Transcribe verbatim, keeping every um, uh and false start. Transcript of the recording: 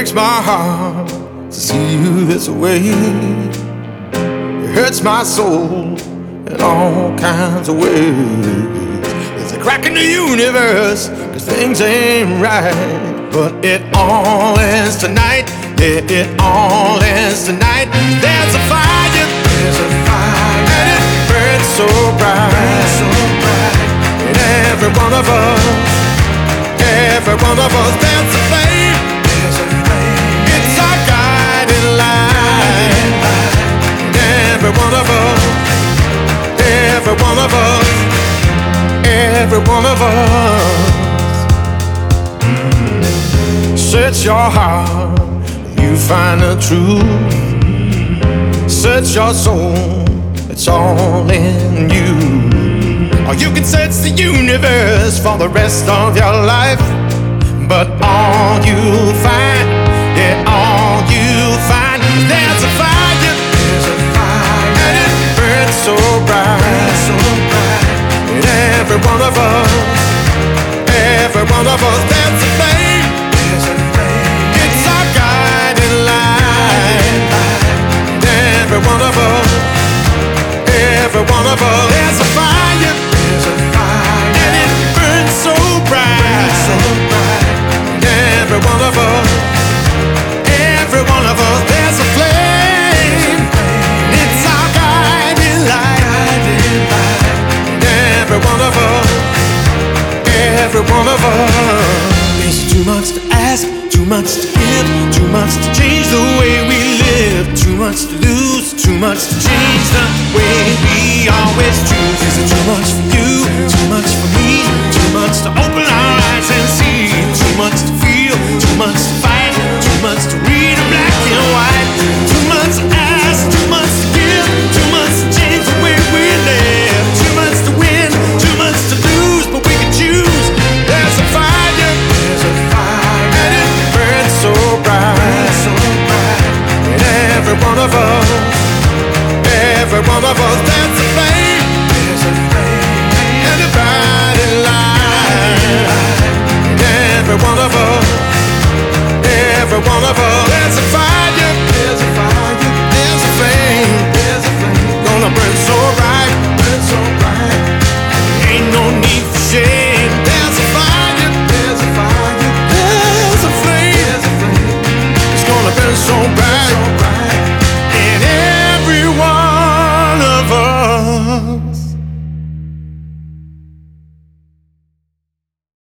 breaks my heart to see you this way. It hurts my soul in all kinds of ways. There's a crack in the universe, cause things ain't right. But it all ends tonight. Yeah, it all ends tonight. There's a fire, there's a fire, and it burns so bright, burns so bright. In every one of us, every one of us, there's a flame, there's a flame. It's our guiding light. In every one of us, every one of us, every one of us. Search your heart, you find the truth. Search your soul, it's all in you. Or you can search the universe for the rest of your life, but all you'll find, yeah, all you'll find, there's a fire, there's a fire, and it burns so bright, burns so bright. In every one of us, every one of us, there's a flame, there's a flame. It's our guiding light. In every one of us, every one of us, there's a fire, there's a fire, and it burns so bright, burns so bright. In every one of us, every one of us, there's a flame. It's our guiding light. In every one of us, every one of us. There's too much to ask, too much to give, too much to change the way we live, too much to lose, too much to change the way we always choose. Is it too much for you, too much for me, too much to open our eyes and see, too much to feel, too much to fight, too much to read in black and white, too much to ask, too much to give, too much to change the way we live, too much to win, too much to lose, but we can choose. There's a fire, there's a fire, and it burns so bright, burns so bright. In every one of us, every one of us.